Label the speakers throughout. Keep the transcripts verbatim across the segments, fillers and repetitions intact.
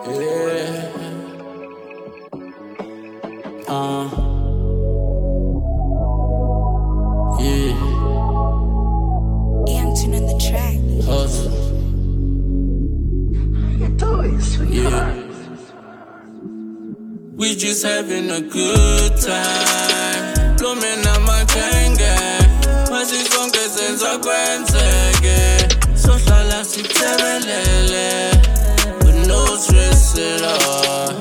Speaker 1: Yeah. Uh. Yeah.
Speaker 2: Youngton on the track.
Speaker 1: Hustle. Yeah. We just having a good time. Blooming on my kenge. Masi sonke senza kwenzeke. Sohlala sitebelele. With no stress at all.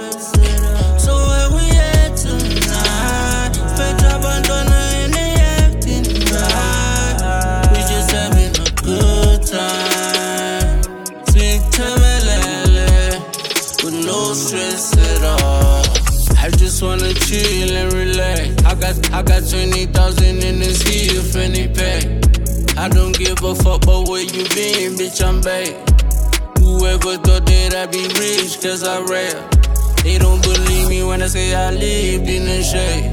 Speaker 1: So where we at tonight? Fetch abandona in the acting right. We just having a good time. Sitebelele. With no stress at all. I just wanna chill and relax. I got I got twenty thousand in this here fanny pack. I don't give a fuck about where you been, bitch, I'm back. Whoever thought that I'd be rich, cause I rap. They don't believe me when I say I lived in the shade.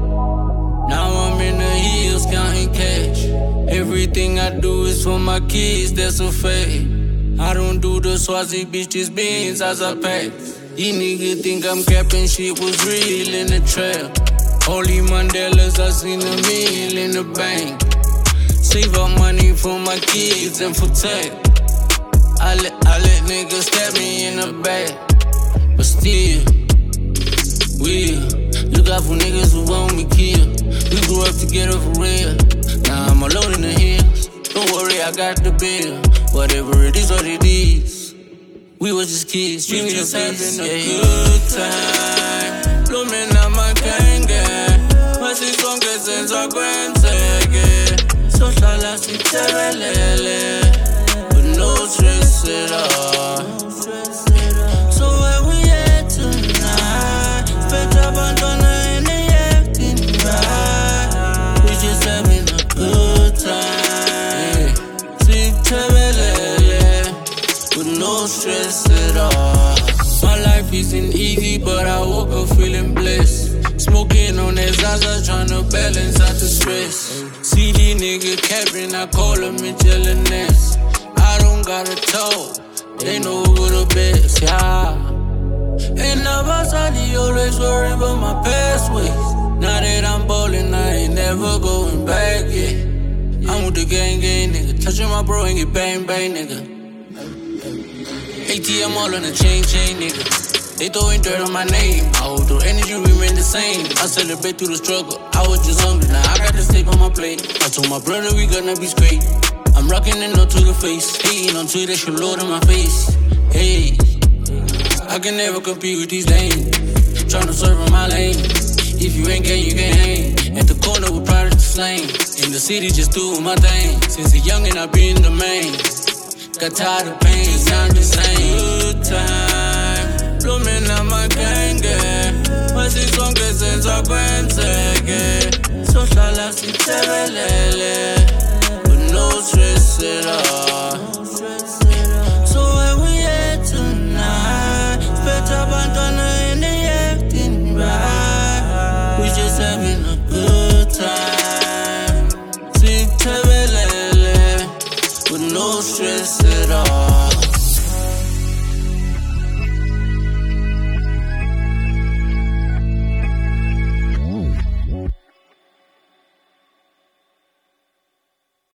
Speaker 1: Now I'm in the hills counting cash. Everything I do is for my kids, that's a fact. I don't do the Swazi bitches beans as I pack. These niggas think I'm capping, shit was real in the trap. Holy Mandelas, I seen a meal in the bank. Save up money for my kids and for tech. I let, I let niggas stab me in the back. But still, we look out for niggas who want me killed. We grew up together for real. Now I'm alone in the hills. Don't worry, I got the bill. Whatever it is, what it is. We was just kids, we just having a yeah. good time. Blooming on my kenge. Masi sonke senza kwenzeke. Sohlala sitebelele. With no stress at all. So where we at tonight? Fetch abandona in the acting right. We just having a good time. Sitebelele. With no stress at all. My life isn't easy, but I woke up feeling blessed. Smoking on that Zaza, tryna balance out the stress. See these niggas capping, I call them jealous. I don't gotta talk, they know who the best, yeah. And the boss, I always worry about my past ways. Now that I'm ballin', I ain't never going back, yeah. I'm with the gang, gang, nigga. Touching my bro and get bang, bang, nigga. A T M all on the chain, chain, nigga. They throwing dirt on my name. I hope the energy remain the same. I celebrate through the struggle. I was just hungry, now I got the steak on my plate. I told my brother we gonna be straight. I'm rocking it up to the face. Hating on Twitter, she load in my face. Hey, I can never compete with these lanes. Tryna serve in my lane. If you ain't gay, you can't hang. At the corner with Prodigy Slang. In the city, just doing my thing. Since a youngin', I been the main. Got tired of pain, sound the same. Good time, blooming on my kenge. Masi sonke senza kwenzeke. Sohlala sitebelele.